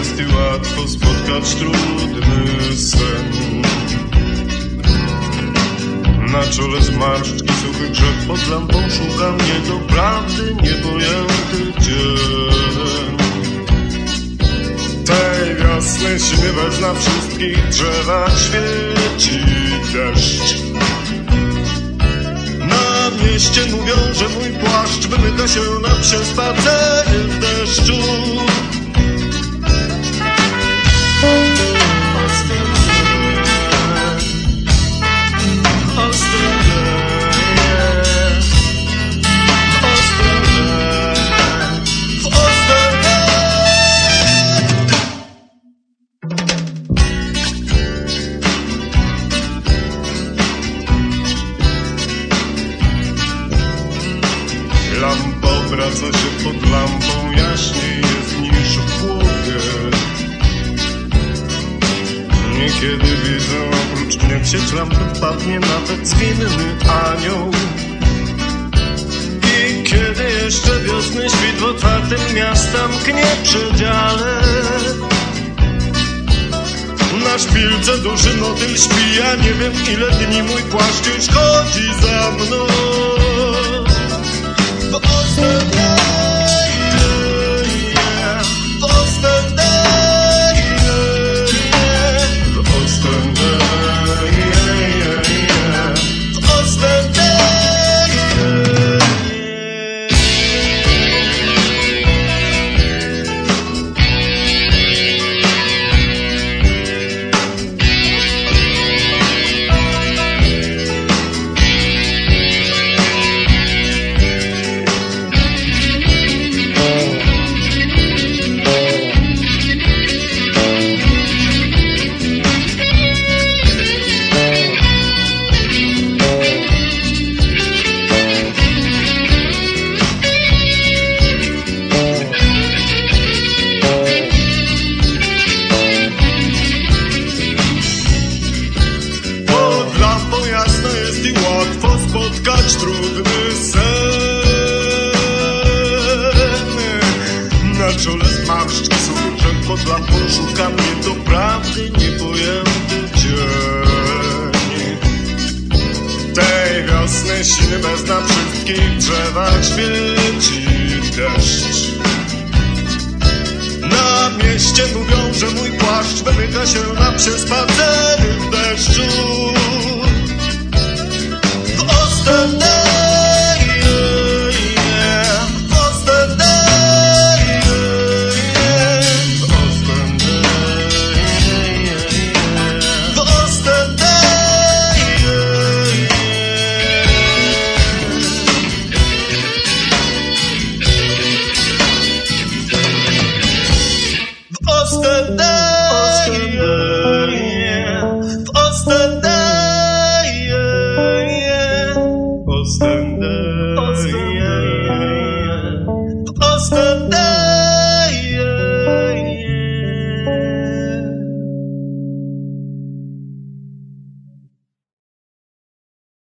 jest i łatwo spotkać trudny sen. Na czole zmarszczki, suchy grzech, pod lampą szuka mnie doprawdy niepojęty dzień. Tej wiosny siły bez na wszystkich drzewach świeci deszcz. Na mieście mówią, że mój płaszcz wymyka się na przespacery w deszczu. Lampa obraca się pod lampą, jaśniej jest niż w głowie. Niekiedy widzę oprócz mnie w sieć lampy wpadnie nawet zwinny anioł. I kiedy jeszcze wiosny świt w otwartym miasta mknie przedziale, na szpilce duszy motyl śpi, ja nie wiem ile dni mój płaszcz już chodzi za mną. Łatwo spotkać trudny sen. Na czole zmarszczki, suchy pod lampą szuka mnie doprawdy niepojęty dzień. Tej wiosny siny bez na wszystkich drzewach świeci deszcz. Na mieście mówią, że mój płaszcz wymyka się na przespacery w deszczu. Ostende.